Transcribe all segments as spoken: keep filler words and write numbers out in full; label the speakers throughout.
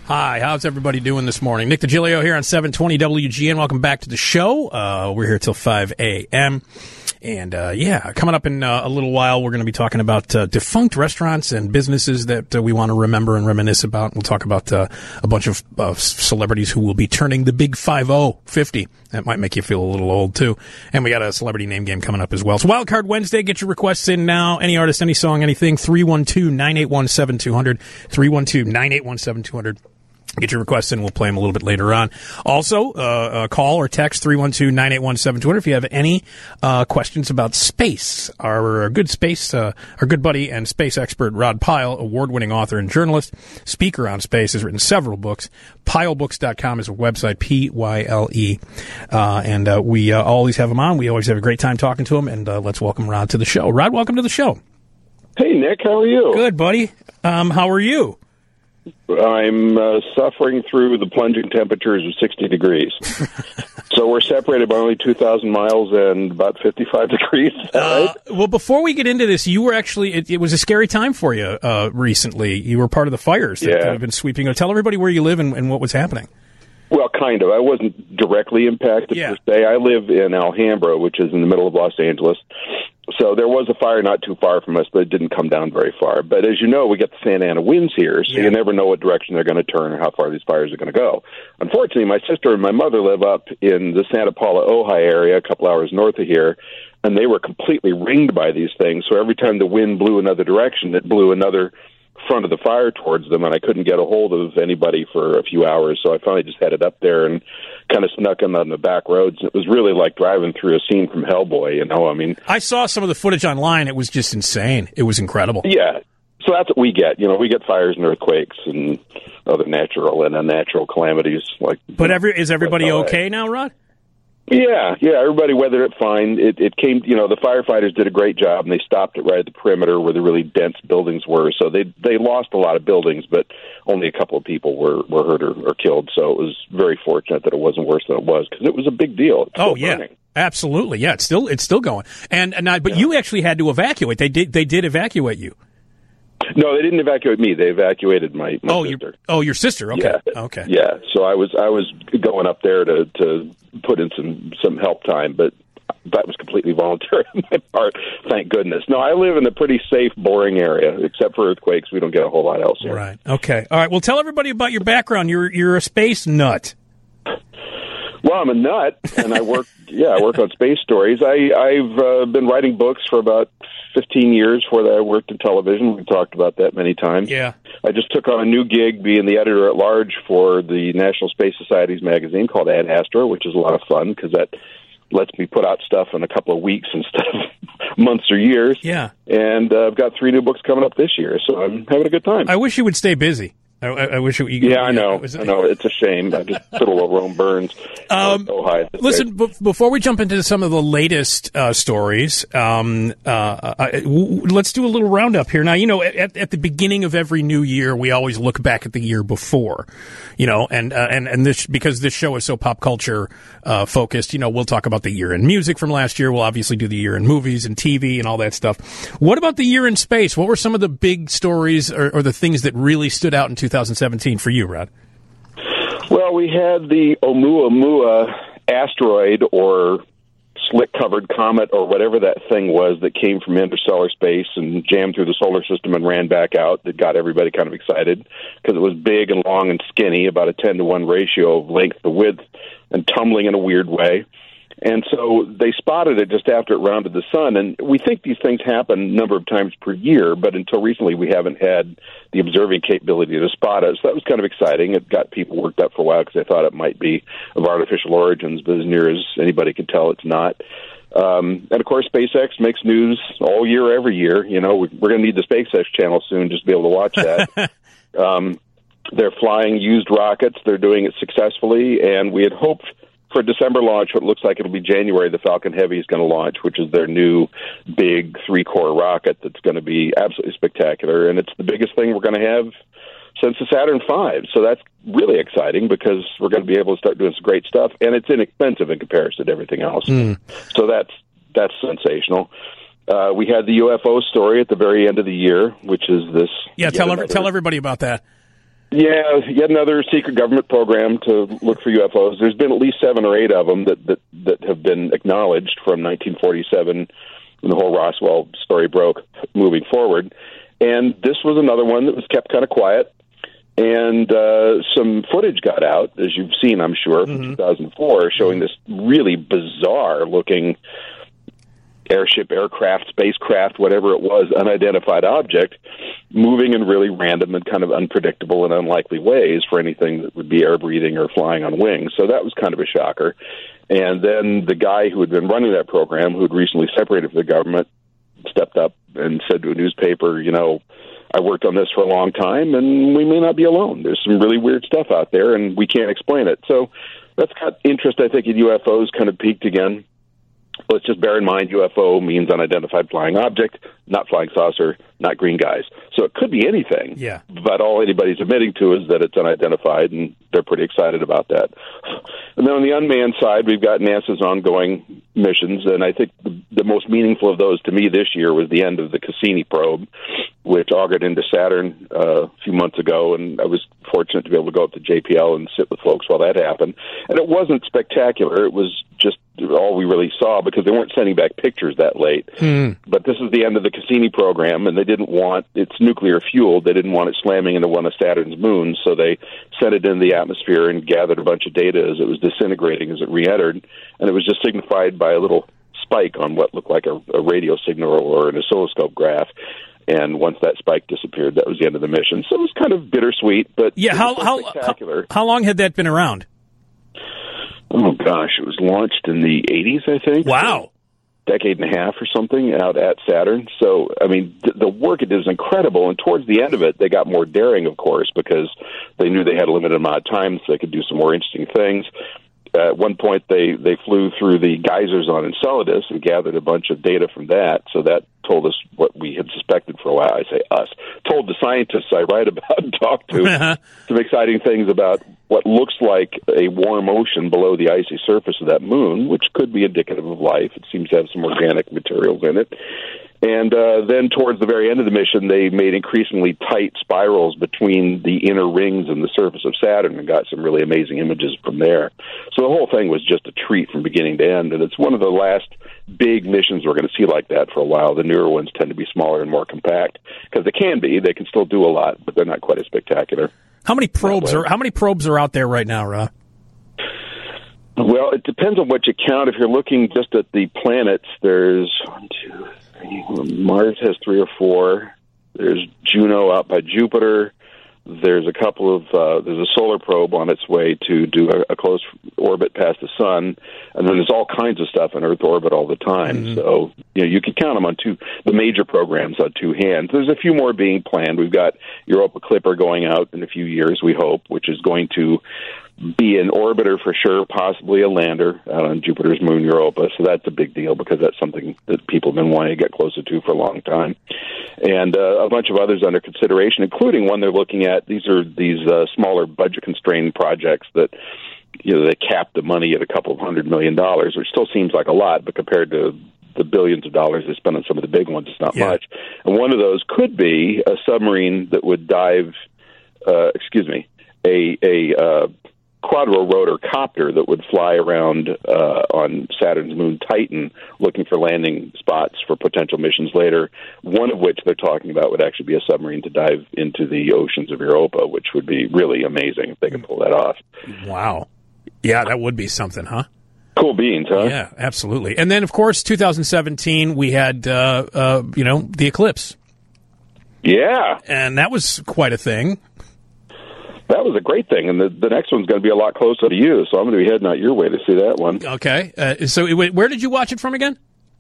Speaker 1: Hi, how's everybody doing this morning? Nick DiGilio here on seven twenty W G N. Welcome back to the show. Uh, we're here till five a.m. And, uh, yeah, coming up in uh, a little while, we're going to be talking about uh, defunct restaurants and businesses that uh, we want to remember and reminisce about. We'll talk about uh, a bunch of uh, celebrities who will be turning the big five oh, fifty. That might make you feel a little old, too. And we got a celebrity name game coming up as well. So Wildcard Wednesday, get your requests in now. Any artist, any song, anything. three one two, nine eight one, seven two zero zero. three one two, nine eight one, seven two zero zero. Get your requests in. We'll play them a little bit later on. Also, uh, uh call or text three one two, nine eight one, seven two zero zero if you have any uh questions about space. Our, our good space, uh, our good buddy and space expert Rod Pyle, award-winning author and journalist, speaker on space, has written several books. Pyle Books dot com is a website, P Y L E. Uh, and uh, we uh, always have him on. We always have a great time talking to him. And uh, let's welcome Rod to the show. Rod, welcome to the show.
Speaker 2: Hey, Nick. How are you?
Speaker 1: Good, buddy. Um, how are you?
Speaker 2: I'm uh, suffering through the plunging temperatures of sixty degrees. So we're separated by only two thousand miles and about fifty-five degrees. Is that
Speaker 1: uh,
Speaker 2: right?
Speaker 1: Well, before we get into this, you were actually, it, it was a scary time for you uh, recently. You were part of the fires that,
Speaker 2: yeah.
Speaker 1: that have been sweeping. Tell everybody where you live and, and what was happening.
Speaker 2: Well, kind of. I wasn't directly impacted
Speaker 1: yeah.
Speaker 2: per se. I live in Alhambra, which is in the middle of Los Angeles. So there was a fire not too far from us, but it didn't come down very far. But as you know, we get the Santa Ana winds here, so yeah. you never know what direction they're going to turn or how far these fires are going to go. Unfortunately, my sister and my mother live up in the Santa Paula, Ojai area, a couple hours north of here, and they were completely ringed by these things. So every time the wind blew another direction, it blew another front of the fire towards them, and I couldn't get a hold of anybody for a few hours. So I finally just headed up there and kind of snuck in on the back roads. It was really like driving through a scene from Hellboy, you know? I mean,
Speaker 1: I saw some of the footage online. It was just insane. It was incredible.
Speaker 2: Yeah. So that's what we get. You know, we get fires and earthquakes and other natural and unnatural calamities. Like,
Speaker 1: But every is everybody okay now, Rod?
Speaker 2: Yeah, yeah, everybody weathered it fine. It, it came, you know, the firefighters did a great job, and they stopped it right at the perimeter where the really dense buildings were. So they they lost a lot of buildings, but only a couple of people were, were hurt or, or killed. So it was very fortunate that it wasn't worse than it was, because it was a big deal. It's
Speaker 1: oh yeah, burning. Absolutely, yeah. It's still it's still going. And, and I, but yeah. you actually had to evacuate. They did they did evacuate you.
Speaker 2: No, they didn't evacuate me. They evacuated my, my
Speaker 1: oh,
Speaker 2: sister.
Speaker 1: Your, oh, your sister. Okay,
Speaker 2: yeah.
Speaker 1: okay.
Speaker 2: Yeah, so I was I was going up there to, to put in some, some help time, but that was completely voluntary on my part, thank goodness. No, I live in a pretty safe, boring area. Except for earthquakes, we don't get a whole lot else here.
Speaker 1: Right, okay. All right, well, tell everybody about your background. You're You're a space nut.
Speaker 2: Well, I'm a nut, and I work. Yeah, I work on space stories. I, I've uh, been writing books for about fifteen years. Before that, I worked in television. We've talked about that many times.
Speaker 1: Yeah.
Speaker 2: I just took on a new gig, being the editor at large for the National Space Society's magazine called Ad Astra, which is a lot of fun because that lets me put out stuff in a couple of weeks instead of months or years.
Speaker 1: Yeah.
Speaker 2: And uh, I've got three new books coming up this year, so I'm having a good time.
Speaker 1: I wish you would stay busy. I, I wish you. you
Speaker 2: yeah, I know. Was, I know. It's a shame. I just fiddle over Rome Burns.
Speaker 1: Um,
Speaker 2: so high
Speaker 1: listen, b- before we jump into some of the latest uh, stories, um, uh, I, w- let's do a little roundup here. Now, you know, at, at the beginning of every new year, we always look back at the year before. You know, and uh, and and this because this show is so pop culture uh, focused. You know, we'll talk about the year in music from last year. We'll obviously do the year in movies and T V and all that stuff. What about the year in space? What were some of the big stories or, or the things that really stood out in two thousand seventeen for you, Rod?
Speaker 2: Well, we had the Oumuamua asteroid or slick-covered comet or whatever that thing was that came from interstellar space and jammed through the solar system and ran back out. That got everybody kind of excited because it was big and long and skinny, about a ten to one ratio of length to width, and tumbling in a weird way. And so they spotted it just after it rounded the sun. And we think these things happen a number of times per year, but until recently we haven't had the observing capability to spot it. So that was kind of exciting. It got people worked up for a while because they thought it might be of artificial origins, but as near as anybody can tell, it's not. Um, and, of course, SpaceX makes news all year, every year. You know, we're going to need the SpaceX channel soon just to be able to watch that. um, they're flying used rockets. They're doing it successfully, and we had hoped for December launch, what looks like it'll be January, the Falcon Heavy is going to launch, which is their new big three-core rocket that's going to be absolutely spectacular. And it's the biggest thing we're going to have since the Saturn five. So that's really exciting because we're going to be able to start doing some great stuff. And it's inexpensive in comparison to everything else. Mm. So that's that's sensational. Uh, we had the U F O story at the very end of the year, which is this...
Speaker 1: Yeah, tell, every, tell everybody about that.
Speaker 2: Yeah, yet another secret government program to look for U F Os. There's been at least seven or eight of them that, that, that have been acknowledged from nineteen forty-seven when the whole Roswell story broke moving forward. And this was another one that was kept kind of quiet. And uh, some footage got out, as you've seen, I'm sure, from mm-hmm. two thousand four, showing this really bizarre-looking airship, aircraft, spacecraft, whatever it was, unidentified object, moving in really random and kind of unpredictable and unlikely ways for anything that would be air-breathing or flying on wings. So that was kind of a shocker. And then the guy who had been running that program, who had recently separated from the government, stepped up and said to a newspaper, you know, I worked on this for a long time, and we may not be alone. There's some really weird stuff out there, and we can't explain it. So that's got interest, I think, in U F Os kind of peaked again. Let's just bear in mind U F O means unidentified flying object, not flying saucer, not green guys. So it could be anything.
Speaker 1: Yeah.
Speaker 2: But all anybody's admitting to is that it's unidentified, and they're pretty excited about that. And then on the unmanned side, we've got NASA's ongoing missions, and I think the, the most meaningful of those to me this year was the end of the Cassini probe, which augured into Saturn uh, a few months ago, and I was fortunate to be able to go up to J P L and sit with folks while that happened. And it wasn't spectacular. It was just all we really saw because they weren't sending back pictures that late.
Speaker 1: Hmm.
Speaker 2: But this is the end of the Cassini program, and they didn't want, it's nuclear fueled, they didn't want it slamming into one of Saturn's moons, so they sent it into the atmosphere and gathered a bunch of data as it was disintegrating as it re-entered, and it was just signified by a little spike on what looked like a, a radio signal or an oscilloscope graph. And once that spike disappeared, that was the end of the mission. So it was kind of bittersweet, but
Speaker 1: yeah, how how, how how long had that been around?
Speaker 2: Oh gosh, it was launched in the eighties, I think.
Speaker 1: Wow,
Speaker 2: decade and a half or something out at Saturn. So I mean, th- the work it did is incredible. And towards the end of it, they got more daring, of course, because they knew they had a limited amount of time, so they could do some more interesting things. Uh, at one point, they, they flew through the geysers on Enceladus and gathered a bunch of data from that. So that told us what we had suspected for a while. I say us. Told the scientists I write about and talk to some exciting things about what looks like a warm ocean below the icy surface of that moon, which could be indicative of life. It seems to have some organic materials in it. And uh, then towards the very end of the mission, they made increasingly tight spirals between the inner rings and the surface of Saturn and got some really amazing images from there. So the whole thing was just a treat from beginning to end, and it's one of the last big missions we're going to see like that for a while. The newer ones tend to be smaller and more compact because they can be. They can still do a lot, but they're not quite as spectacular.
Speaker 1: How many probes are How many probes are out there right now, Ra?
Speaker 2: Well, it depends on what you count. If you're looking just at the planets, there's one, two, three. Mars has three or four. There's Juno out by Jupiter. There's a couple of, uh, there's a solar probe on its way to do a, a close orbit past the sun. And then there's all kinds of stuff in Earth orbit all the time. Mm-hmm. So, you know, you can count them on two, the major programs on two hands. There's a few more being planned. We've got Europa Clipper going out in a few years, we hope, which is going to be an orbiter for sure, possibly a lander out on Jupiter's moon Europa. So that's a big deal because that's something that people have been wanting to get closer to for a long time. And uh, a bunch of others under consideration, including one they're looking at. These are these uh, smaller budget-constrained projects that, you know, they cap the money at a couple of hundred million dollars, which still seems like a lot, but compared to the billions of dollars they spend on some of the big ones, it's not yeah. much. And one of those could be a submarine that would dive, uh, excuse me, a a uh, quadro-rotor copter that would fly around uh, on Saturn's moon Titan looking for landing spots for potential missions later, one of which they're talking about would actually be a submarine to dive into the oceans of Europa, which would be really amazing if they could pull that off.
Speaker 1: Wow. Yeah, that would be something, huh?
Speaker 2: Cool beans, huh?
Speaker 1: Yeah, absolutely. And then, of course, two thousand seventeen, we had, uh, uh, you know, the eclipse.
Speaker 2: Yeah.
Speaker 1: And that was quite a thing.
Speaker 2: That was a great thing, and the, the next one's going to be a lot closer to you, so I'm going to be heading out your way to see that one.
Speaker 1: Okay. Uh, so it, where did you watch it from again?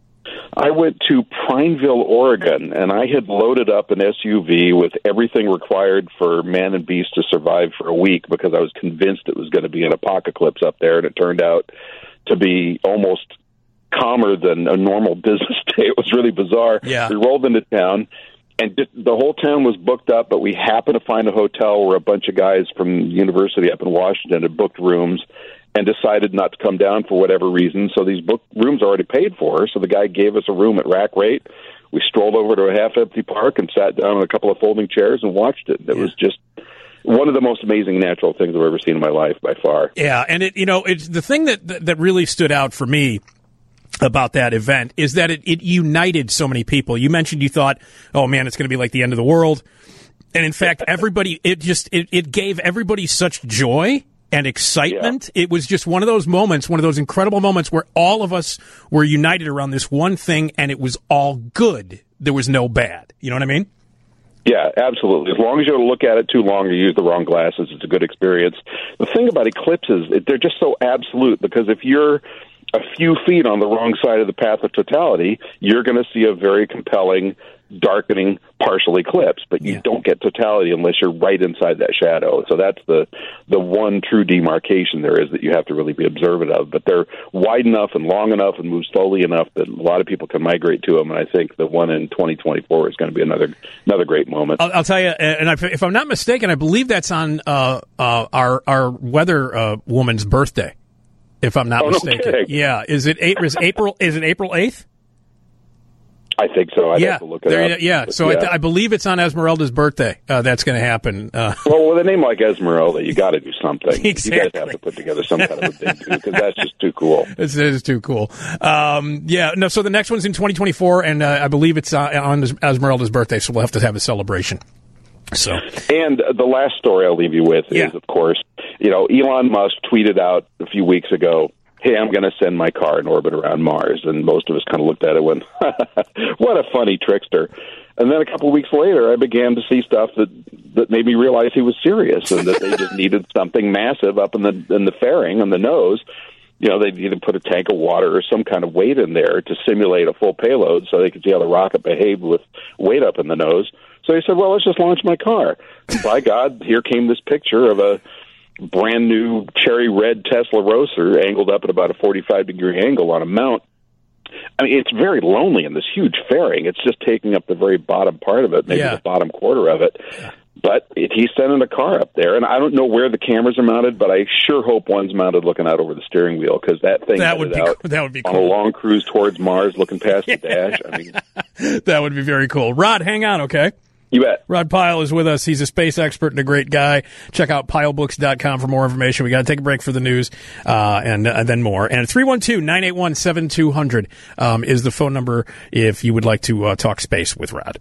Speaker 2: I went to Prineville, Oregon, and I had loaded up an S U V with everything required for man and beast to survive for a week because I was convinced it was going to be an apocalypse up there, and it turned out to be almost calmer than a normal business day. It was really bizarre.
Speaker 1: Yeah.
Speaker 2: We rolled into town. And just, the whole town was booked up, but we happened to find a hotel where a bunch of guys from the university up in Washington had booked rooms and decided not to come down for whatever reason. So these book rooms are already paid for. So the guy gave us a room at rack rate. We strolled over to a half-empty park and sat down on a couple of folding chairs and watched it. It yeah. was just one of the most amazing natural things I've ever seen in my life, by far.
Speaker 1: Yeah, and it you know it's the thing that that really stood out for me about that event is that it, it united so many people. You mentioned you thought, oh man, it's going to be like the end of the world, and in fact, everybody it just it, it gave everybody such joy and excitement. Yeah. It was just one of those moments, one of those incredible moments where all of us were united around this one thing, and it was all good. There was no bad. You know what I mean?
Speaker 2: Yeah, absolutely. As long as you don't look at it too long or use the wrong glasses, it's a good experience. The thing about eclipses, they're just so absolute, because if you're a few feet on the wrong side of the path of totality, you're going to see a very compelling, darkening partial eclipse, but you yeah. don't get totality unless you're right inside that shadow. So that's the the one true demarcation there is that you have to really be observant of. But they're wide enough and long enough and move slowly enough that a lot of people can migrate to them. And I think the one in twenty twenty-four is going to be another another great moment.
Speaker 1: I'll, I'll tell you, and if I'm not mistaken, I believe that's on uh, uh, our our weather uh, woman's birthday. If I'm not
Speaker 2: oh,
Speaker 1: mistaken,
Speaker 2: no
Speaker 1: yeah, is it is April? Is it April eighth?
Speaker 2: I think so. I'd
Speaker 1: yeah,
Speaker 2: have to look it
Speaker 1: there,
Speaker 2: up.
Speaker 1: yeah. So
Speaker 2: yeah.
Speaker 1: I, th- I believe it's on Esmeralda's birthday. Uh, that's going to happen. Uh,
Speaker 2: well, with a name like Esmeralda, you got to do something.
Speaker 1: Exactly.
Speaker 2: You guys have to put together some kind of a thing too, because that's just too cool.
Speaker 1: It is too cool. Um, yeah. No. So the next one's in twenty twenty-four, and uh, I believe it's uh, on Esmeralda's birthday. So we'll have to have a celebration. So.
Speaker 2: And the last story I'll leave you with
Speaker 1: yeah.
Speaker 2: is, of course, you know, Elon Musk tweeted out a few weeks ago, hey, I'm going to send my car in orbit around Mars. And most of us kind of looked at it and went, what a funny trickster. And then a couple of weeks later, I began to see stuff that, that made me realize he was serious and that they just needed something massive up in the in the fairing, on the nose. You know, they'd either put a tank of water or some kind of weight in there to simulate a full payload so they could see how the rocket behaved with weight up in the nose. So he said, well, let's just launch my car. And by God, here came this picture of a brand new cherry red Tesla Roadster angled up at about a forty-five degree angle on a mount. I mean, it's very lonely in this huge fairing. It's just taking up the very bottom part of it, maybe
Speaker 1: yeah.
Speaker 2: the bottom quarter of it. But it, he's sending a car up there, and I don't know where the cameras are mounted, but I sure hope one's mounted looking out over the steering wheel, because that thing
Speaker 1: that would be
Speaker 2: out
Speaker 1: that would be
Speaker 2: on
Speaker 1: cool.
Speaker 2: a long cruise towards Mars, looking past the dash. I mean,
Speaker 1: that would be very cool. Rod, hang on, okay?
Speaker 2: You bet.
Speaker 1: Rod Pyle is with us. He's a space expert and a great guy. Check out pyle books dot com for more information. We got to take a break for the news, uh, and, uh, then more. And three one two, nine eight one, seven two zero zero um, is the phone number if you would like to uh, talk space with Rod.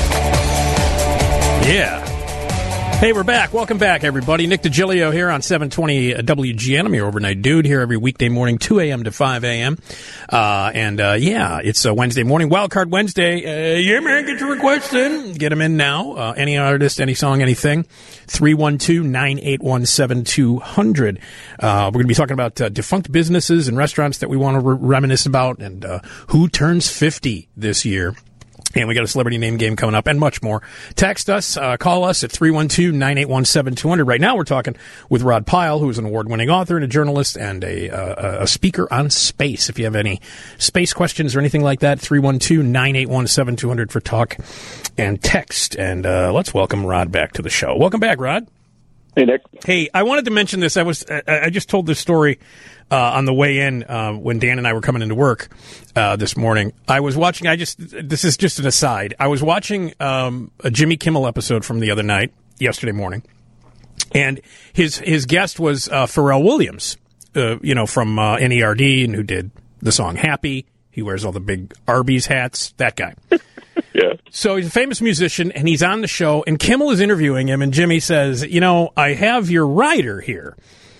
Speaker 1: Yeah. Hey, we're back. Welcome back, everybody. Nick DiGilio here on seven twenty W G N. I'm your overnight dude here every weekday morning, two a.m. to five a.m. Uh, and, uh, yeah, it's a Wednesday morning, Wildcard Wednesday. Uh, yeah, man, get your requests in. Get them in now. Uh, any artist, any song, anything. three one two, nine eight one, seven two zero zero. Uh, we're going to be talking about uh, defunct businesses and restaurants that we want to re- reminisce about, and uh, who turns fifty this year. And we got a celebrity name game coming up and much more. Text us, uh, call us at three one two, nine eight one, seven two zero zero. Right now we're talking with Rod Pyle, who is an award-winning author and a journalist and a, uh, a speaker on space. If you have any space questions or anything like that, three one two, nine eight one, seven two zero zero for talk and text. And uh, let's welcome Rod back to the show. Welcome back, Rod.
Speaker 2: Hey, Nick.
Speaker 1: Hey, I wanted to mention this. I was I, I just told this story uh, on the way in uh, when Dan and I were coming into work uh, this morning. I was watching. I just this is just an aside. I was watching um, a Jimmy Kimmel episode from the other night, yesterday morning, and his his guest was uh, Pharrell Williams, uh, you know, from uh, N E R D, and who did the song "Happy." He wears all the big Arby's hats. That guy.
Speaker 2: Yeah.
Speaker 1: So he's a famous musician, and he's on the show, and Kimmel is interviewing him, and Jimmy says, you know, I have your rider here,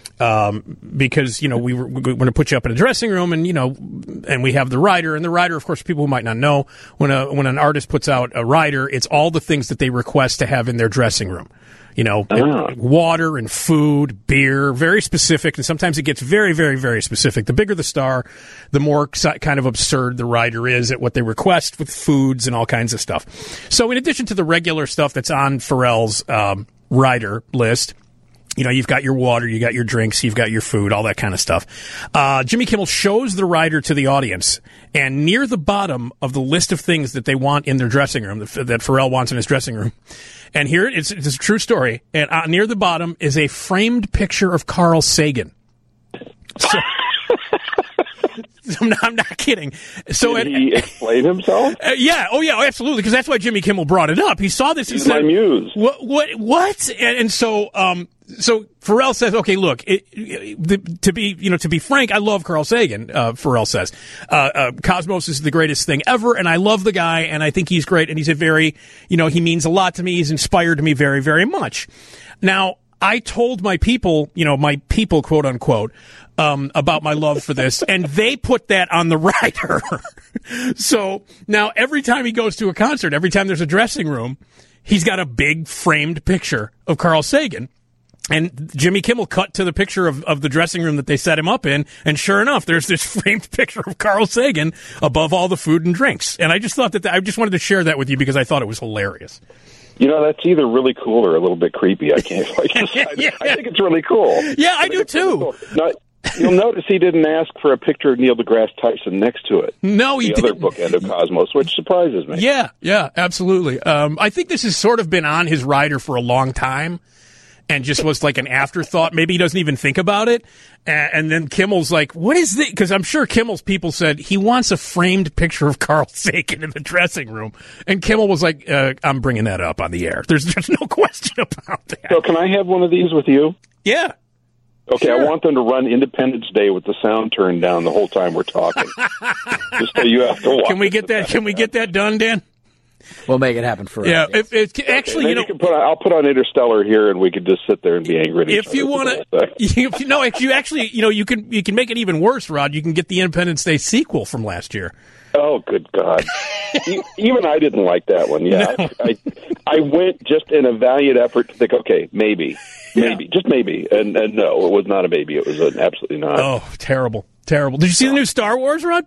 Speaker 1: um, because, you know, we were, we're going to put you up in a dressing room, and, you know, and we have the rider, and the rider, of course, people who might not know, when a when an artist puts out a rider, it's all the things that they request to have in their dressing room. You know,
Speaker 2: oh.
Speaker 1: water and food, beer, very specific, and sometimes it gets very, very, very specific. The bigger the star, the more kind of absurd the rider is at what they request with foods and all kinds of stuff. So in addition to the regular stuff that's on Pharrell's um, rider list, you know, you've got your water, you got your drinks, you've got your food, all that kind of stuff. Uh, Jimmy Kimmel shows the rider to the audience, and near the bottom of the list of things that they want in their dressing room, that, that Pharrell wants in his dressing room, and here it's, it's a true story, and uh, near the bottom is a framed picture of Carl Sagan. So, I'm not, I'm not kidding. So
Speaker 2: Did
Speaker 1: it,
Speaker 2: he explain himself?
Speaker 1: Uh, yeah. Oh, yeah. Absolutely. Because that's why Jimmy Kimmel brought it up. He saw this
Speaker 2: He's
Speaker 1: and said,
Speaker 2: my muse.
Speaker 1: What? What? What? And, and so, um, so Pharrell says, okay, look, it, it, the, to be, you know, to be frank, I love Carl Sagan. Uh, Pharrell says, uh, uh, Cosmos is the greatest thing ever, and I love the guy, and I think he's great, and he's a very, you know, he means a lot to me. He's inspired me very, very much. Now, I told my people, you know, my people, quote unquote, um, about my love for this, and they put that on the rider. So now every time he goes to a concert, every time there's a dressing room, he's got a big framed picture of Carl Sagan. And Jimmy Kimmel cut to the picture of, of the dressing room that they set him up in, and sure enough, there's this framed picture of Carl Sagan above all the food and drinks. And I just thought that, I just wanted to share that with you because I thought it was hilarious.
Speaker 2: You know, that's either really cool or a little bit creepy. I can't quite decide.
Speaker 1: Yeah.
Speaker 2: I think it's really cool.
Speaker 1: Yeah, I,
Speaker 2: I
Speaker 1: do too.
Speaker 2: Really cool. Now, you'll notice he didn't ask for a picture of Neil deGrasse Tyson next to it.
Speaker 1: No, he
Speaker 2: the
Speaker 1: didn't.
Speaker 2: other bookend of Cosmos, which surprises me.
Speaker 1: Yeah, yeah, absolutely. Um, I think this has sort of been on his rider for a long time. And just was like an afterthought. Maybe he doesn't even think about it. And, and then Kimmel's like, what is this? Because I'm sure Kimmel's people said he wants a framed picture of Carl Sagan in the dressing room. And Kimmel was like, uh, I'm bringing that up on the air. There's, there's no question about that.
Speaker 2: So can I have one of these with you?
Speaker 1: Yeah.
Speaker 2: Okay,
Speaker 1: Sure.
Speaker 2: I want them to run Independence Day with the sound turned down the whole time we're talking. Just so you have to watch.
Speaker 1: Can we get that? Can we get that done, Dan?
Speaker 3: We'll make it happen for
Speaker 1: Yeah.
Speaker 3: us.
Speaker 1: If, if, actually,
Speaker 2: Okay,
Speaker 1: you know,
Speaker 2: you can put on, I'll put on Interstellar here, and we could just sit there and be angry at each
Speaker 1: if you
Speaker 2: other.
Speaker 1: want to, if you, no, if you actually, you know, you can you can make it even worse, Rod. You can get the Independence Day sequel from last year.
Speaker 2: Oh, good God! E- Even I didn't like that one. Yeah,
Speaker 1: No.
Speaker 2: I, I went just in a valiant effort to think, okay, maybe, maybe,
Speaker 1: Yeah.
Speaker 2: just maybe, and, and no, it was not a maybe. It was an absolutely not.
Speaker 1: Oh, terrible, terrible. Did you see the new Star Wars, Rod?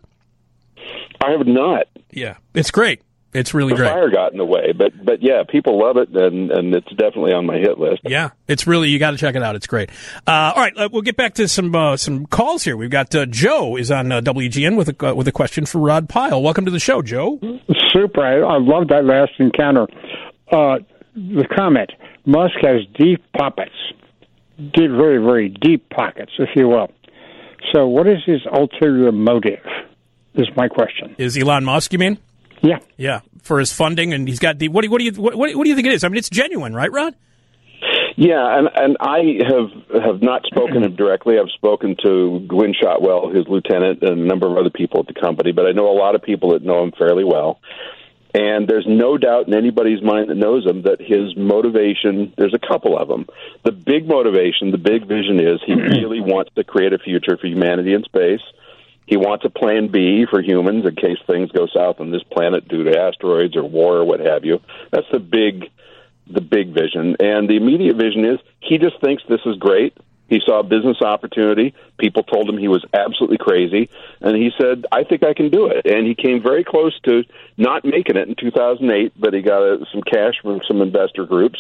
Speaker 2: I have not.
Speaker 1: Yeah, it's great. It's really
Speaker 2: The
Speaker 1: great.
Speaker 2: fire got in the way, but but yeah, people love it, and and it's definitely on my hit list.
Speaker 1: Yeah, it's really, you got to check it out. It's great. Uh, all right, uh, we'll get back to some uh, some calls here. We've got uh, Joe is on uh, W G N with a uh, with a question for Rod Pyle. Welcome to the show, Joe.
Speaker 4: Super. I, I love that last encounter. Uh, the comment: Musk has deep pockets, deep, very very deep pockets, if you will. So, what is his ulterior motive? Is my question.
Speaker 1: Is Elon Musk? You mean?
Speaker 4: Yeah.
Speaker 1: Yeah, for his funding, and he's got the. What do, what do you what, what do you think it is? I mean, it's genuine, right, Rod?
Speaker 2: Yeah, and and I have have not spoken to him directly. I've spoken to Gwynne Shotwell, his lieutenant, and a number of other people at the company, but I know a lot of people that know him fairly well. And there's no doubt in anybody's mind that knows him that his motivation, there's a couple of them. The big motivation, the big vision is he really wants to create a future for humanity in space. He wants a plan B for humans in case things go south on this planet due to asteroids or war or what have you. That's the big, the big vision. And the immediate vision is he just thinks this is great. He saw a business opportunity. People told him he was absolutely crazy. And he said, I think I can do it. And he came very close to not making it in two thousand eight, but he got uh, some cash from some investor groups.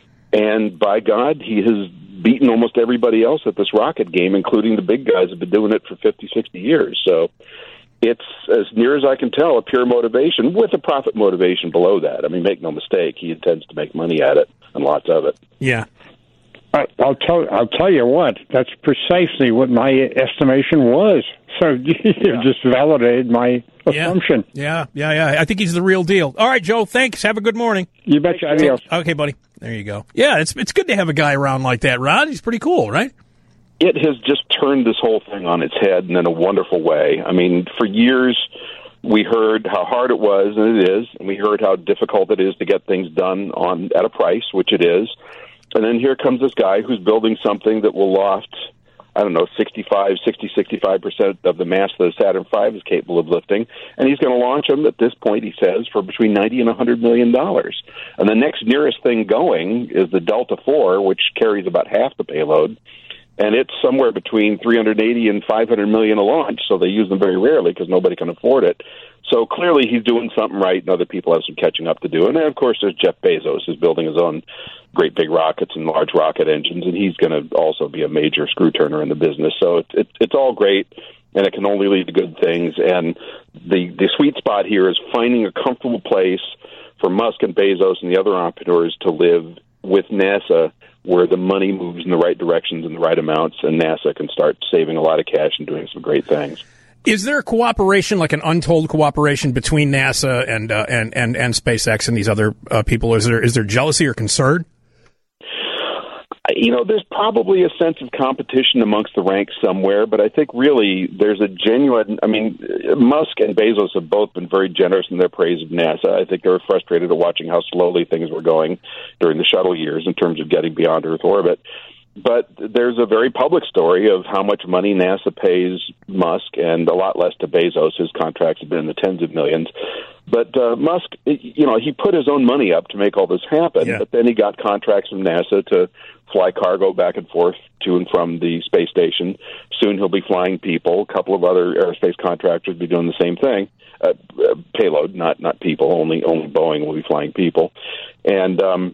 Speaker 2: And by God, he has beaten almost everybody else at this rocket game, including the big guys who have been doing it for fifty, sixty years. So it's, as near as I can tell, a pure motivation with a profit motivation below that. I mean, make no mistake, he intends to make money at it, and lots of it.
Speaker 1: Yeah.
Speaker 4: I, I'll tell. I'll tell you what. That's precisely what my estimation was. So you
Speaker 2: Yeah.
Speaker 4: just validated my
Speaker 1: Yeah.
Speaker 4: assumption.
Speaker 1: Yeah, yeah, yeah. I think he's the real deal. All right, Joe, thanks. Have a good morning.
Speaker 4: You betcha. Adios.
Speaker 1: Okay, buddy. There you go. Yeah, it's it's good to have a guy around like that, Rod. He's pretty cool, right?
Speaker 2: It has just turned this whole thing on its head and in a wonderful way. I mean, for years we heard how hard it was, and it is, and we heard how difficult it is to get things done on at a price, which it is. And then here comes this guy who's building something that will loft, I don't know, sixty-five, sixty, sixty-five percent of the mass that the Saturn V is capable of lifting. And he's going to launch them at this point, he says, for between ninety and one hundred million dollars. And the next nearest thing going is the Delta four, which carries about half the payload. And it's somewhere between three hundred eighty and five hundred million a launch, so they use them very rarely because nobody can afford it. So clearly he's doing something right, and other people have some catching up to do. And then, of course, there's Jeff Bezos, who's building his own great big rockets and large rocket engines, and he's going to also be a major screw turner in the business. So it, it, it's all great, and it can only lead to good things. And the, the sweet spot here is finding a comfortable place for Musk and Bezos and the other entrepreneurs to live with NASA, where the money moves in the right directions and the right amounts, and NASA can start saving a lot of cash and doing some great things.
Speaker 1: Is there a cooperation, like an untold cooperation between NASA and uh, and, and and SpaceX and these other uh, people? Is there is there jealousy or concern?
Speaker 2: You know, there's probably a sense of competition amongst the ranks somewhere, but I think really there's a genuine, I mean, Musk and Bezos have both been very generous in their praise of NASA. I think they were frustrated at watching how slowly things were going during the shuttle years in terms of getting beyond Earth orbit. But there's a very public story of how much money NASA pays Musk and a lot less to Bezos. His contracts have been in the tens of millions. But uh, Musk, you know, he put his own money up to make all this happen, yeah. But then he got contracts from NASA to fly cargo back and forth to and from the space station. Soon he'll be flying people. A couple of other aerospace contractors will be doing the same thing. Uh, uh, payload, not not people. Only only Boeing will be flying people. And um,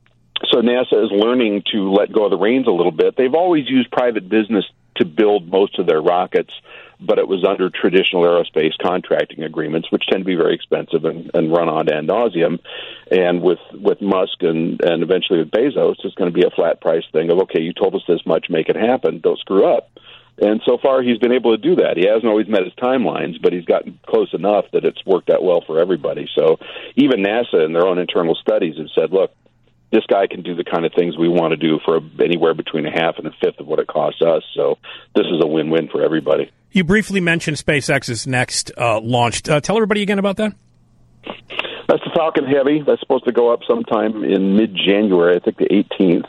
Speaker 2: so NASA is learning to let go of the reins a little bit. They've always used private business to build most of their rockets, but it was under traditional aerospace contracting agreements, which tend to be very expensive and, and run on ad nauseum. And with, with Musk and, and eventually with Bezos, it's going to be a flat price thing of, okay, you told us this much, make it happen, don't screw up. And so far, he's been able to do that. He hasn't always met his timelines, but he's gotten close enough that it's worked out well for everybody. So even NASA in their own internal studies have said, look, this guy can do the kind of things we want to do for anywhere between a half and a fifth of what it costs us. So this is a win-win for everybody.
Speaker 1: You briefly mentioned SpaceX's next uh, launch. Uh, tell everybody again about that.
Speaker 2: That's the Falcon Heavy. That's supposed to go up sometime in mid-January, I think the eighteenth.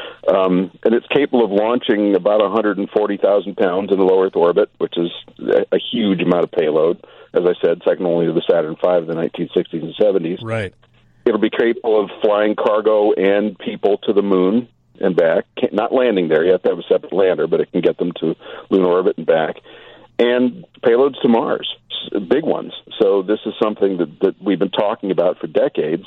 Speaker 2: Um, and it's capable of launching about one hundred forty thousand pounds in the low Earth orbit, which is a, a huge amount of payload. As I said, second only to the Saturn five of the nineteen sixties and seventies.
Speaker 1: Right.
Speaker 2: It'll be capable of flying cargo and people to the moon and back. Can't, not landing there. You have to have a separate lander, but it can get them to lunar orbit and back. And payloads to Mars, big ones. So this is something that, that we've been talking about for decades,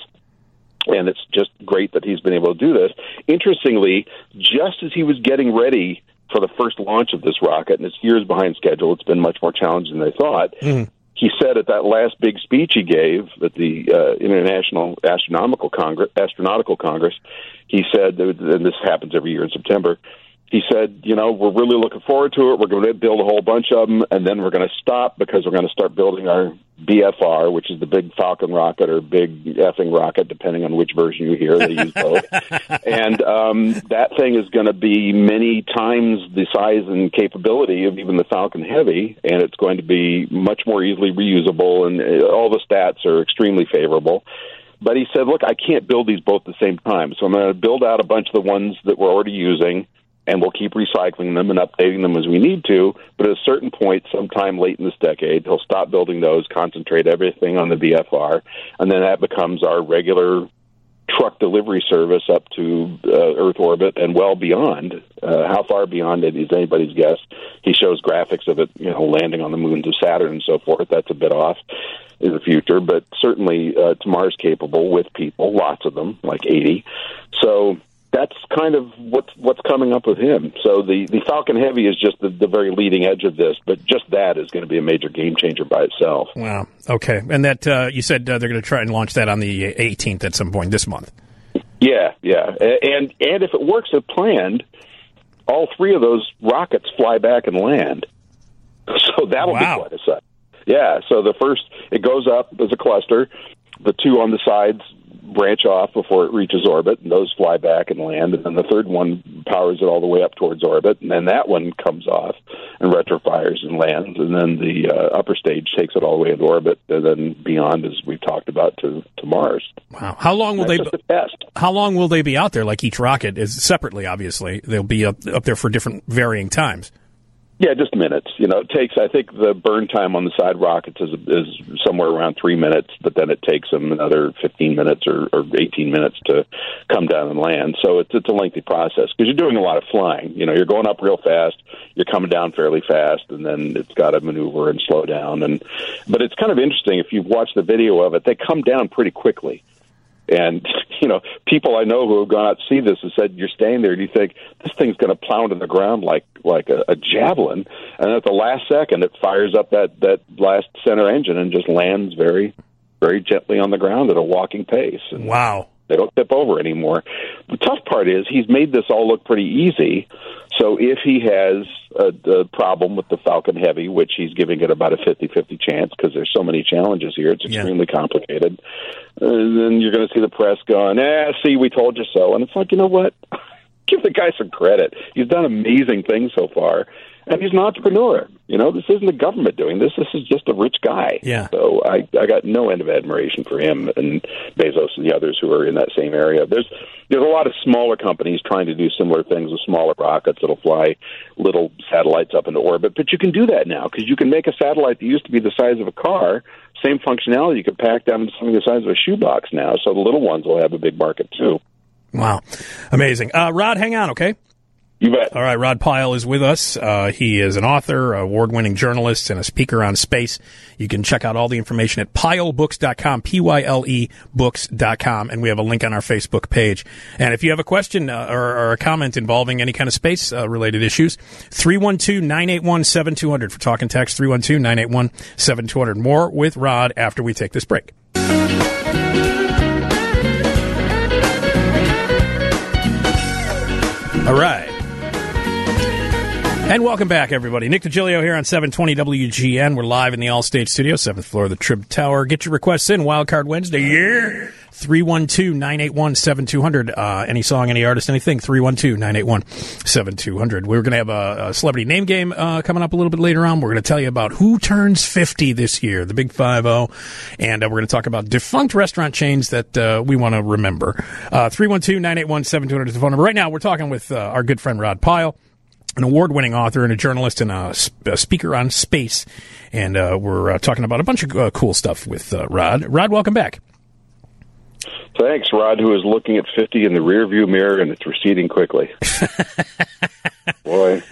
Speaker 2: and it's just great that he's been able to do this. Interestingly, just as he was getting ready for the first launch of this rocket, and it's years behind schedule, it's been much more challenging than they thought, mm. He said at that last big speech he gave at the uh, International Astronomical Congress, Astronautical Congress, he said, and this happens every year in September, he said, you know, we're really looking forward to it. We're going to build a whole bunch of them, and then we're going to stop because we're going to start building our B F R, which is the big Falcon rocket or big effing rocket, depending on which version you hear. They use both. And um, that thing is going to be many times the size and capability of even the Falcon Heavy, and it's going to be much more easily reusable, and all the stats are extremely favorable. But he said, look, I can't build these both at the same time, so I'm going to build out a bunch of the ones that we're already using, and we'll keep recycling them and updating them as we need to. But at a certain point, sometime late in this decade, he'll stop building those, concentrate everything on the V F R, and then that becomes our regular truck delivery service up to uh, Earth orbit and well beyond. Uh, how far beyond it is anybody's guess. He shows graphics of it, you know, landing on the moons of Saturn and so forth. That's a bit off in the future, but certainly uh, to Mars capable with people, lots of them, like eighty. So that's kind of what's what's coming up with him. So the, the Falcon Heavy is just the, the very leading edge of this, but just that is going to be a major game changer by itself.
Speaker 1: Wow. Okay. And that uh, you said uh, they're going to try and launch that on the eighteenth at some point this month.
Speaker 2: Yeah, yeah. And and if it works as planned, all three of those rockets fly back and land. So that'll wow. be quite a sight. Yeah. So the first, it goes up as a cluster. The two on the sides branch off before it reaches orbit, and those fly back and land, and then the third one powers it all the way up towards orbit, and then that one comes off and retrofires and lands, and then the uh, upper stage takes it all the way into orbit, and then beyond, as we've talked about, to, to Mars.
Speaker 1: Wow. How long will
Speaker 2: That's
Speaker 1: they
Speaker 2: just a test.
Speaker 1: How long will they be out there? Like each rocket is separately, obviously. They'll be up, up there for different varying times.
Speaker 2: Yeah, just minutes. You know, it takes, I think the burn time on the side rockets is, is somewhere around three minutes, but then it takes them another fifteen minutes or, or eighteen minutes to come down and land. So it's, it's a lengthy process because you're doing a lot of flying. You know, you're going up real fast, you're coming down fairly fast, and then it's got to maneuver and slow down. And But it's kind of interesting. If you've watched the video of it, they come down pretty quickly. And, you know, people I know who have gone out to see this have said, you're staying there and you think, this thing's going to plow into the ground like like a, a javelin. And at the last second, it fires up that, that last center engine and just lands very, very gently on the ground at a walking pace. And
Speaker 1: wow.
Speaker 2: They don't tip over anymore. The tough part is he's made this all look pretty easy. So if he has a, a problem with the Falcon Heavy, which he's giving it about a fifty-fifty chance because there's so many challenges here, it's extremely yeah. complicated, uh, then you're going to see the press going, eh, see, we told you so. And it's like, you know what? Give the guy some credit. He's done amazing things so far. And he's an entrepreneur. You know, this isn't the government doing this. This is just a rich guy.
Speaker 1: Yeah.
Speaker 2: So I, I got no end of admiration for him and Bezos and the others who are in that same area. There's there's a lot of smaller companies trying to do similar things with smaller rockets that'll fly little satellites up into orbit. But you can do that now because you can make a satellite that used to be the size of a car, same functionality, you can pack down to something the size of a shoebox now. So the little ones will have a big market too.
Speaker 1: Wow. Amazing. Uh, Rod, hang on, okay?
Speaker 2: You bet.
Speaker 1: All right, Rod Pyle is with us. Uh, he is an author, award-winning journalist, and a speaker on space. You can check out all the information at pyle books dot com, P Y L E books dot com, and we have a link on our Facebook page. And if you have a question uh, or, or a comment involving any kind of space-related uh, issues, three one two, nine eight one, seven two zero zero for talk and text, three one two, nine eight one, seven two zero zero. More with Rod after we take this break. All right. And welcome back, everybody. Nick DiGilio here on seven twenty W G N. We're live in the All-Stage Studio, seventh floor of the Trib Tower. Get your requests in. Wildcard Wednesday. Yeah. three one two, nine eight one, seven two zero zero. Uh, any song, any artist, anything. three one two, nine eight one, seven two zero zero. We're going to have a, a celebrity name game uh, coming up a little bit later on. We're going to tell you about who turns fifty this year, the Big five oh. And uh, we're going to talk about defunct restaurant chains that uh, we want to remember. Uh, three one two, nine eight one, seven two zero zero is the phone number. Right now, we're talking with uh, our good friend Rod Pyle, an award-winning author and a journalist and a, a speaker on space. And uh, we're uh, talking about a bunch of uh, cool stuff with uh, Rod. Rod, welcome back.
Speaker 2: Thanks, Rod, who is looking at fifty in the rearview mirror, and it's receding quickly. Boy.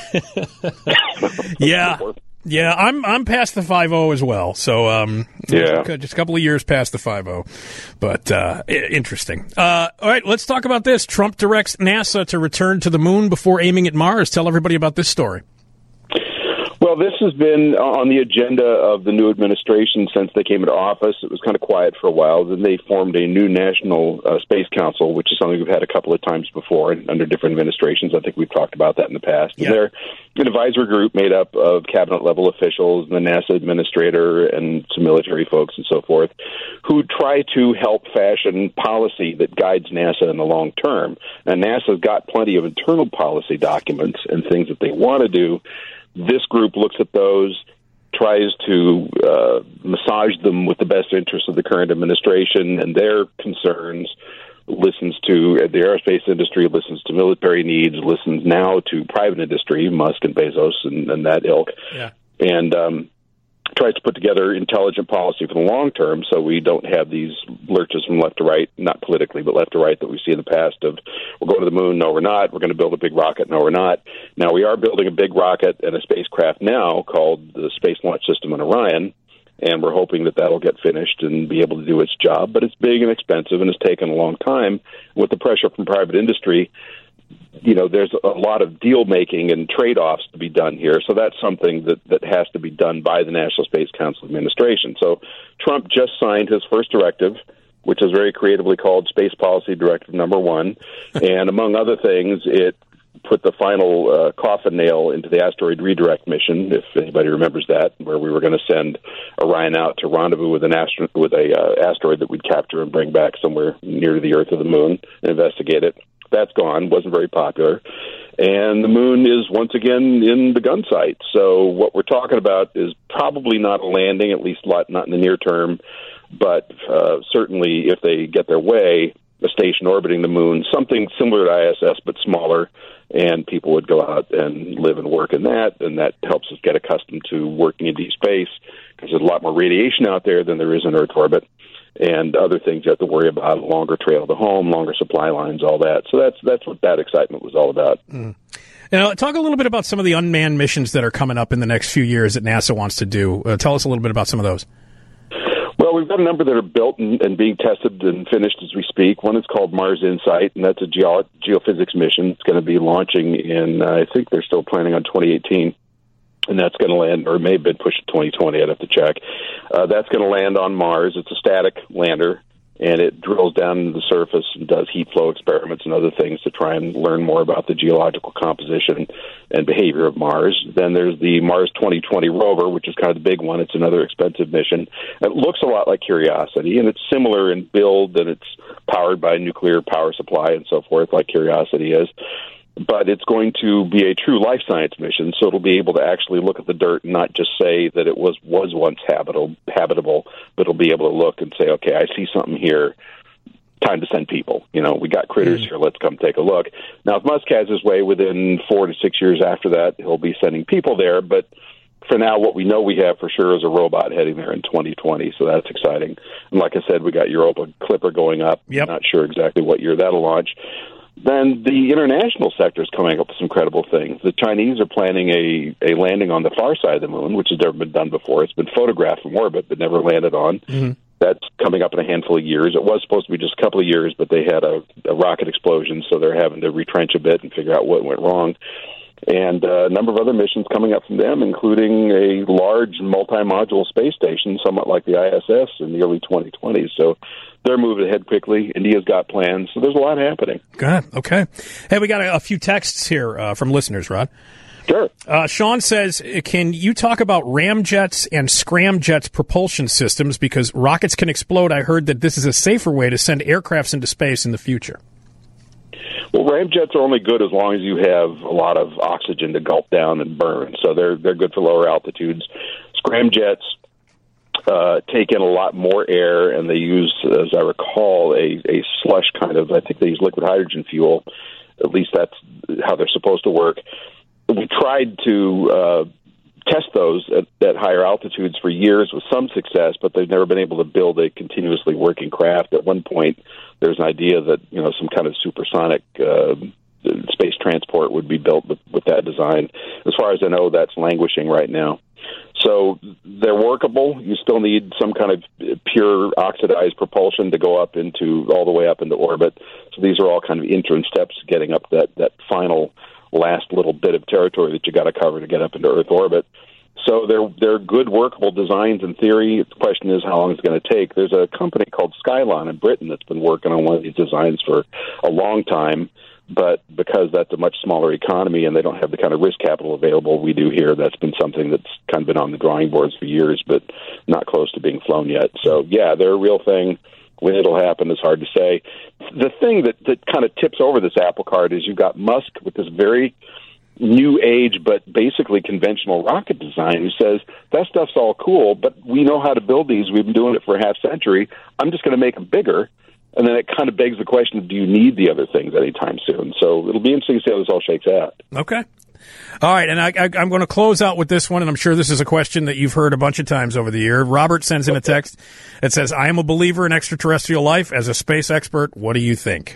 Speaker 1: Yeah. Yeah, I'm I'm past the five oh as well. So um,
Speaker 2: yeah,
Speaker 1: just a couple of years past the five oh. But uh, interesting. Uh, all right, let's talk about this. Trump directs NASA to return to the moon before aiming at Mars. Tell everybody about this story.
Speaker 2: Well, this has been on the agenda of the new administration since they came into office. It was kind of quiet for a while. Then they formed a new National uh, Space Council, which is something we've had a couple of times before under different administrations. I think we've talked about that in the past. Yeah. And they're an advisory group made up of cabinet-level officials, and the NASA administrator, and some military folks and so forth, who try to help fashion policy that guides NASA in the long term. And NASA's got plenty of internal policy documents and things that they want to do. This group looks at those, tries to uh, massage them with the best interests of the current administration and their concerns, listens to the aerospace industry, listens to military needs, listens now to private industry, Musk and Bezos and, and that ilk,
Speaker 1: yeah.
Speaker 2: and um, tries to put together intelligent policy for the long term so we don't have these lurches from left to right, not politically, but left to right that we see in the past of we're going to the moon, no, we're not. We're going to build a big rocket, no, we're not. Now, we are building a big rocket and a spacecraft now called the Space Launch System in Orion, and we're hoping that that'll get finished and be able to do its job. But it's big and expensive, and it's taken a long time. With the pressure from private industry, you know, there's a lot of deal-making and trade-offs to be done here. So that's something that, that has to be done by the National Space Council administration. So Trump just signed his first directive, which is very creatively called Space Policy Directive Number One. And among other things, it put the final uh, coffin nail into the asteroid redirect mission, if anybody remembers that, where we were going to send Orion out to rendezvous with an astro- with a uh, asteroid that we'd capture and bring back somewhere near to the Earth or the moon and investigate it. That's gone, wasn't very popular. And the moon is once again in the gun sight. So what we're talking about is probably not a landing, at least not in the near term, but uh, certainly if they get their way, a station orbiting the moon, something similar to I S S but smaller, and people would go out and live and work in that, and that helps us get accustomed to working in deep space because there's a lot more radiation out there than there is in Earth orbit. And other things you have to worry about, a longer trail to home, longer supply lines, all that. So that's that's what that excitement was all about.
Speaker 1: Mm. Now, talk a little bit about some of the unmanned missions that are coming up in the next few years that NASA wants to do. Uh, tell us a little bit about some of those.
Speaker 2: Well, we've got a number that are built and, and being tested and finished as we speak. One is called Mars Insight, and that's a geo- geophysics mission. It's going to be launching in, uh, I think they're still planning on twenty eighteen. And that's going to land, or it may have been pushed to twenty twenty, I'd have to check. Uh, that's going to land on Mars. It's a static lander, and it drills down into the surface and does heat flow experiments and other things to try and learn more about the geological composition and behavior of Mars. Then there's the Mars twenty twenty rover, which is kind of the big one. It's another expensive mission. It looks a lot like Curiosity, and it's similar in build, and it's powered by a nuclear power supply and so forth, like Curiosity is. But it's going to be a true life science mission, so it'll be able to actually look at the dirt and not just say that it was, was once habitable, habitable, but it'll be able to look and say, okay, I see something here, time to send people. You know, we got critters mm. here, let's come take a look. Now, if Musk has his way, within four to six years after that, he'll be sending people there, but for now, what we know we have for sure is a robot heading there in twenty twenty, so that's exciting. And like I said, we got Europa Clipper going up.
Speaker 1: Yep.
Speaker 2: Not sure exactly what year that'll launch. Then the international sector is coming up with some credible things. The Chinese are planning a, a landing on the far side of the moon, which has never been done before. It's been photographed from orbit, but never landed on. Mm-hmm. That's coming up in a handful of years. It was supposed to be just a couple of years, but they had a, a rocket explosion, so they're having to retrench a bit and figure out what went wrong. And uh, a number of other missions coming up from them, including a large multi-module space station, somewhat like the I S S in the early twenty twenties. So they're moving ahead quickly. India's got plans, so there's a lot happening.
Speaker 1: Good. Okay. Hey, we got a, a few texts here uh, from listeners, Rod.
Speaker 2: Sure.
Speaker 1: Uh, Sean says, can you talk about ramjets and scramjets propulsion systems? Because rockets can explode. I heard that this is a safer way to send aircrafts into space in the future.
Speaker 2: Well, ramjets are only good as long as you have a lot of oxygen to gulp down and burn, so they're they're good for lower altitudes. Scramjets uh, take in a lot more air, and they use, as I recall, a, a slush kind of, I think they use liquid hydrogen fuel. At least that's how they're supposed to work. We tried to uh, test those at, at higher altitudes for years with some success, but they've never been able to build a continuously working craft. At one point, there's an idea that, you know, some kind of supersonic uh, space transport would be built with, with that design. As far as I know, that's languishing right now. So they're workable. You still need some kind of pure oxidized propulsion to go up into, all the way up into orbit. So these are all kind of interim steps getting up that, that final last little bit of territory that you got to cover to get up into Earth orbit. So they're they're good workable designs in theory. The question is how long it's going to take. There's a company called Skylon in Britain that's been working on one of these designs for a long time, but because that's a much smaller economy and they don't have the kind of risk capital available we do here, that's been something that's kind of been on the drawing boards for years, but not close to being flown yet. So, yeah, they're a real thing. When it'll happen is hard to say. The thing that, that kind of tips over this apple cart is you've got Musk with this very new age but basically conventional rocket design who says, that stuff's all cool, but we know how to build these. We've been doing it for a half century. I'm just going to make them bigger. And then it kind of begs the question, do you need the other things anytime soon? So it'll be interesting to see how this all shakes out.
Speaker 1: Okay. All right, and I, I, I'm going to close out with this one, and I'm sure this is a question that you've heard a bunch of times over the year. Robert sends in a text. It says, I am a believer in extraterrestrial life. As a space expert, what do you think?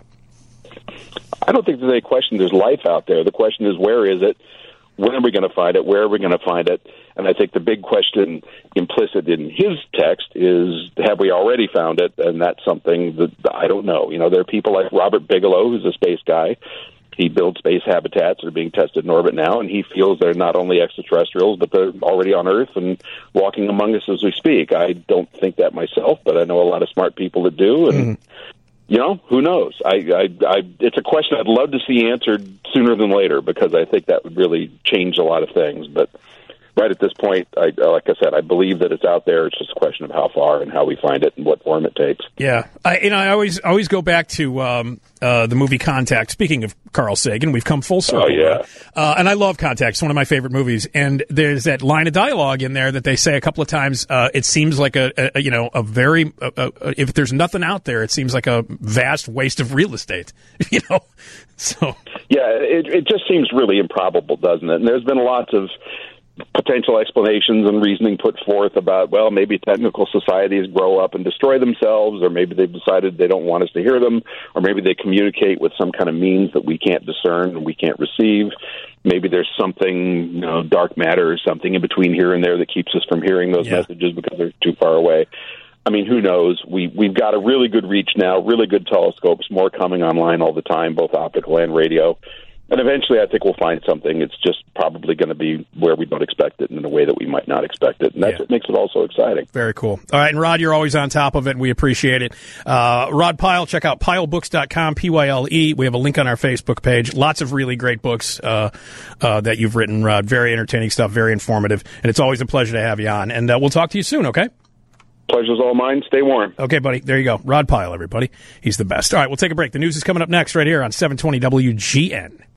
Speaker 2: I don't think there's any question there's life out there. The question is, where is it? When are we going to find it? Where are we going to find it? And I think the big question implicit in his text is, have we already found it? And that's something that I don't know. You know, there are people like Robert Bigelow, who's a space guy. He builds space habitats that are being tested in orbit now, and he feels they're not only extraterrestrials, but they're already on Earth and walking among us as we speak. I don't think that myself, but I know a lot of smart people that do, and, mm-hmm. you know, who knows? I, I, I, it's a question I'd love to see answered sooner than later, because I think that would really change a lot of things, but right at this point, I, like I said, I believe that it's out there. It's just a question of how far and how we find it and what form it takes.
Speaker 1: Yeah, I, you know, I always always go back to um, uh, the movie Contact. Speaking of Carl Sagan, we've come full circle.
Speaker 2: Oh yeah,
Speaker 1: uh, and I love Contact. It's one of my favorite movies. And there's that line of dialogue in there that they say a couple of times. Uh, it seems like a, a you know a very uh, uh, if there's nothing out there, it seems like a vast waste of real estate. You know, so
Speaker 2: yeah, it, it just seems really improbable, doesn't it? And there's been lots of potential explanations and reasoning put forth about, well, maybe technical societies grow up and destroy themselves, or maybe they've decided they don't want us to hear them, or maybe they communicate with some kind of means that we can't discern and we can't receive. Maybe there's something, you know, dark matter or something in between here and there that keeps us from hearing those yeah. messages because they're too far away. I mean, who knows? We, we've got a really good reach now, really good telescopes, more coming online all the time, both optical and radio. And eventually, I think we'll find something. It's just probably going to be where we don't expect it and in a way that we might not expect it. And that's
Speaker 1: yeah.
Speaker 2: what makes it all so exciting.
Speaker 1: Very cool. All right, and Rod, you're always on top of it. We appreciate it. Uh, Rod Pyle, check out pyle books dot com, P Y L E. We have a link on our Facebook page. Lots of really great books uh, uh, that you've written, Rod. Very entertaining stuff, very informative. And it's always a pleasure to have you on. And uh, we'll talk to you soon, okay?
Speaker 2: Pleasure's all mine. Stay warm.
Speaker 1: Okay, buddy. There you go. Rod Pyle, everybody. He's the best. All right, we'll take a break. The news is coming up next right here on seven twenty W G N.